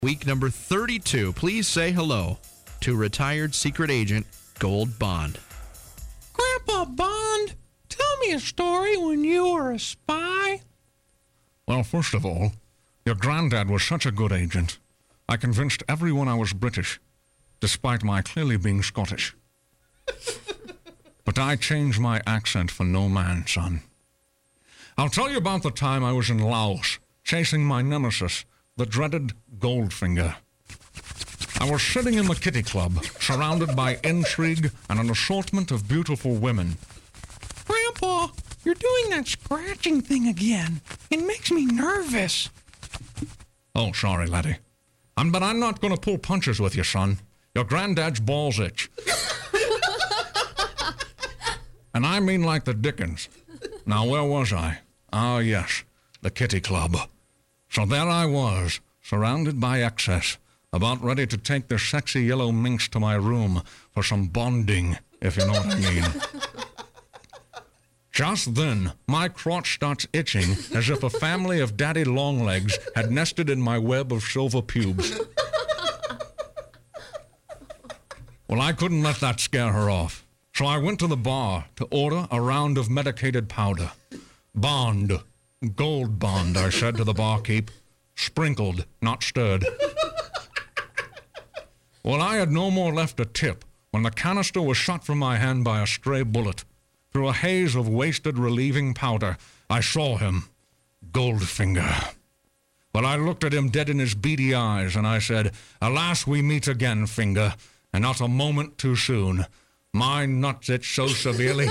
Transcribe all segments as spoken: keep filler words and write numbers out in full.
Week number thirty-two. Please say hello to retired secret agent Gold Bond. Grandpa Bond, tell me a story when you were a spy. Well, first of all, your granddad was such a good agent. I convinced everyone I was British, despite my clearly being Scottish. But I changed my accent for no man, son. I'll tell you about the time I was in Laos, chasing my nemesis, the dreaded Goldfinger. I was sitting in the kitty club, surrounded by intrigue and an assortment of beautiful women. Grandpa, you're doing that scratching thing again. It makes me nervous. Oh, sorry, laddie. Um, but I'm not going to pull punches with you, son. Your granddad's balls itch. And I mean like the dickens. Now, where was I? Ah, yes, the kitty club. So there I was, surrounded by excess, about ready to take the sexy yellow minx to my room for some bonding, if you know what I mean. Just then, my crotch starts itching as if a family of daddy longlegs had nested in my web of silver pubes. Well, I couldn't let that scare her off, so I went to the bar to order a round of medicated powder. Bond. Gold Bond, I said to the barkeep. Sprinkled, not stirred. Well, I had no more left to tip when the canister was shot from my hand by a stray bullet. Through a haze of wasted relieving powder, I saw him. Goldfinger. Well, I looked at him dead in his beady eyes, and I said, alas, we meet again, Finger, and not a moment too soon. My nuts itch so severely.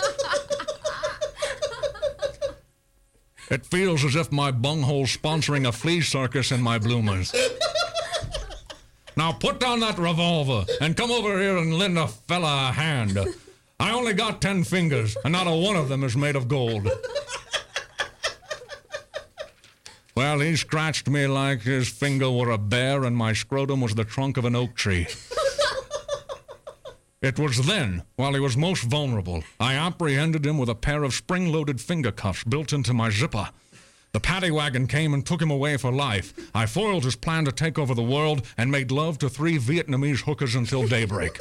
It feels as if my bunghole's sponsoring a flea circus in my bloomers. Now put down that revolver and come over here and lend a fella a hand. I only got ten fingers, and not a one of them is made of gold. Well, he scratched me like his finger were a bear and my scrotum was the trunk of an oak tree. It was then, while he was most vulnerable, I apprehended him with a pair of spring-loaded finger cuffs built into my zipper. The paddy wagon came and took him away for life. I foiled his plan to take over the world and made love to three Vietnamese hookers until daybreak.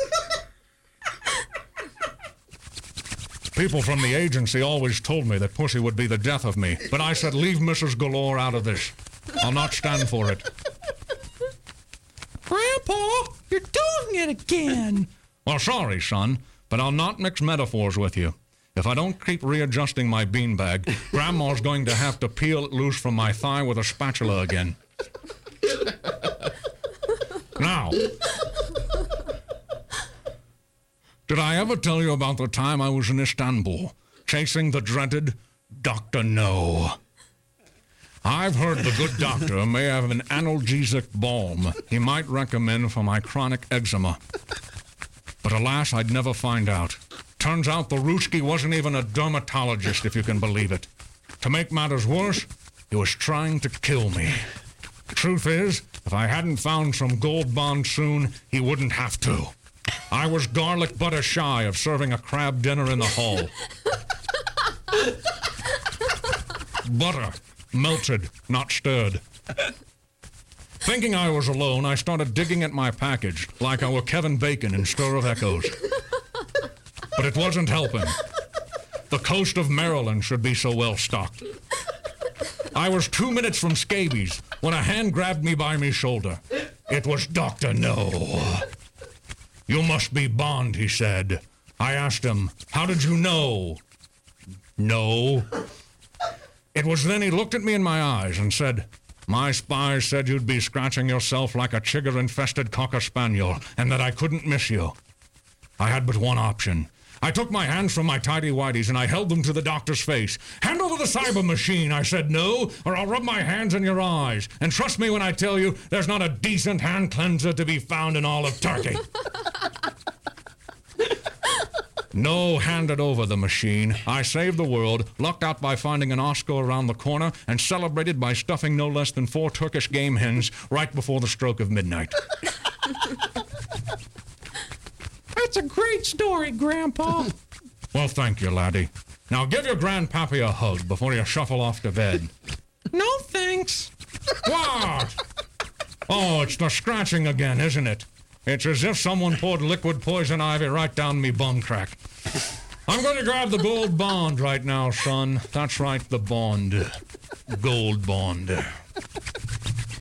People from the agency always told me that pussy would be the death of me, but I said, leave Missus Galore out of this. I'll not stand for it. Grandpa, you're doing it again. Well, sorry, son, but I'll not mix metaphors with you. If I don't keep readjusting my beanbag, Grandma's going to have to peel it loose from my thigh with a spatula again. Now, did I ever tell you about the time I was in Istanbul, chasing the dreaded Doctor No? I've heard the good doctor may have an analgesic balm he might recommend for my chronic eczema. But alas, I'd never find out. Turns out the Rooski wasn't even a dermatologist, if you can believe it. To make matters worse, he was trying to kill me. Truth is, if I hadn't found some Gold Bond soon, he wouldn't have to. I was garlic butter shy of serving a crab dinner in the hall. Butter, melted, not stirred. Thinking I was alone, I started digging at my package like I were Kevin Bacon in Stir of Echoes. But it wasn't helping. The coast of Maryland should be so well stocked. I was two minutes from scabies when a hand grabbed me by my shoulder. It was Doctor No. You must be Bond, he said. I asked him, how did you know? No. It was then he looked at me in my eyes and said, my spies said you'd be scratching yourself like a chigger-infested cocker spaniel, and that I couldn't miss you. I had but one option. I took my hands from my tidy-whities and I held them to the doctor's face. Hand over the cyber machine, I said, no, or I'll rub my hands in your eyes. And trust me when I tell you, there's not a decent hand cleanser to be found in all of Turkey. No handed over the machine. I saved the world, lucked out by finding an Oscar around the corner, and celebrated by stuffing no less than four Turkish game hens right before the stroke of midnight. That's a great story, Grandpa. Well, thank you, laddie. Now give your grandpappy a hug before you shuffle off to bed. No, thanks. What? Oh, it's the scratching again, isn't it? It's as if someone poured liquid poison ivy right down me bum crack. I'm going to grab the gold bond right now, son. That's right, the bond. Gold bond.